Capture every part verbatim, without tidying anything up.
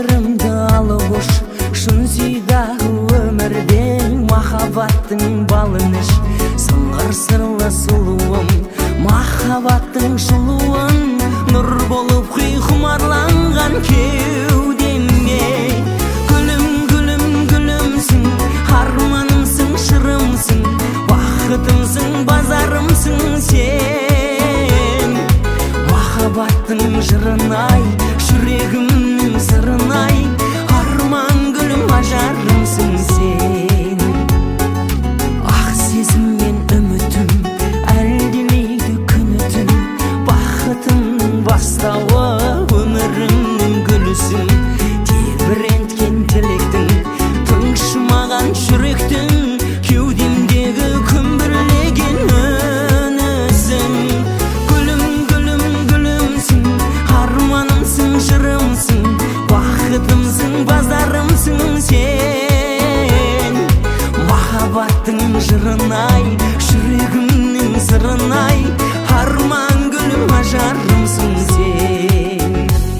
жырымды алып уш, шын сүйдағы өмірден махаббаттың балын іш. Сыңғыр сырлы сұлуым, махаббаттың шылуын, нұр болып құй құмарланған кеудемге. Гүлім, гүлім, гүлімсің, арманымсың, шырымсың, бақытымсың, базарымсың сен. Махаббаттың жырын-ай, жүрегімнің сырын-ай, арман гүлім, ажарымсың сен. Ақ сезім мен үмітім әлдилейді күні-түн, бақытымның бастауы, өмірімнің гүлісің. Тербіренткен тілектің, тыңшымаған жүректің, кеудемдегі күмбірлеген үнісің. Гүлім, гүлім, гүлімсің, арманымсың, жырымсың, бақытымсың, базарымсың сен. Махаббаттың жырын-ай, жүрегімнің сырын-ай, арман гүлім, ажарымсың сен.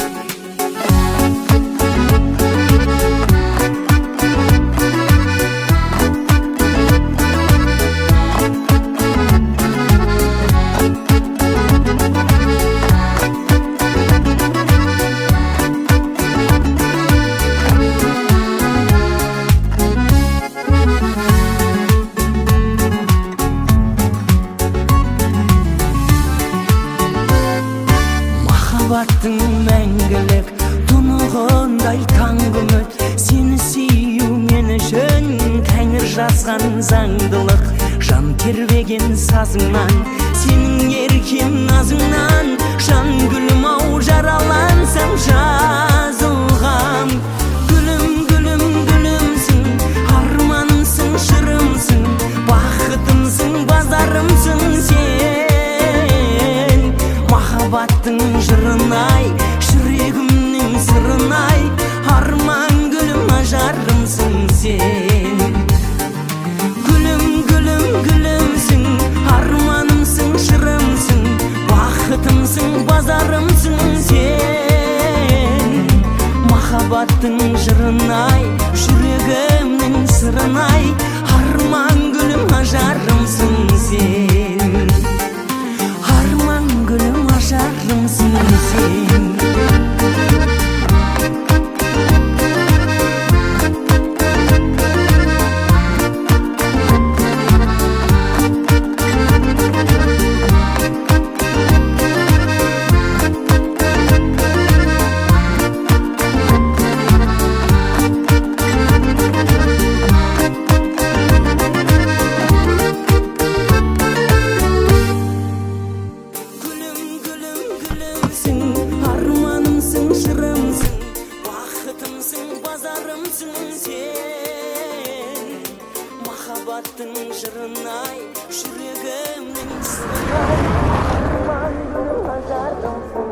Махаббаттың мәңгілік тұнығындай таңғы үміт, сені сүю мен үшін Тәңір жазған заңдылық. Жан тербеген сазыңнан, сенің еркем назыңнан, жан гүлім ау, жаралансам жазылғам. Гүлім, гүлім, гүлімсің, арманымсың, шырымсың, бақытымсың, базарымсың сен. Махаббаттың жырын-ай, жүрегімнің сырын-ай, арман гүлім, ажарымсың сен. Гүлім, гүлім, гүлімсің, арманымсың, шырымсың, бақытымсың, базарымсың сен. Махаббаттың жырын-ай, жүрегімнің сырын-ай, арман гүлім, ажарымсың сен. Арман гүлім, ажарымсың сен. Арманымсың, шырымсың, бақытымсың, базарымсың сен. Махаббаттың жырын-ай, жүрегімнің сырын-ай, арман гүлім, ажарымсың.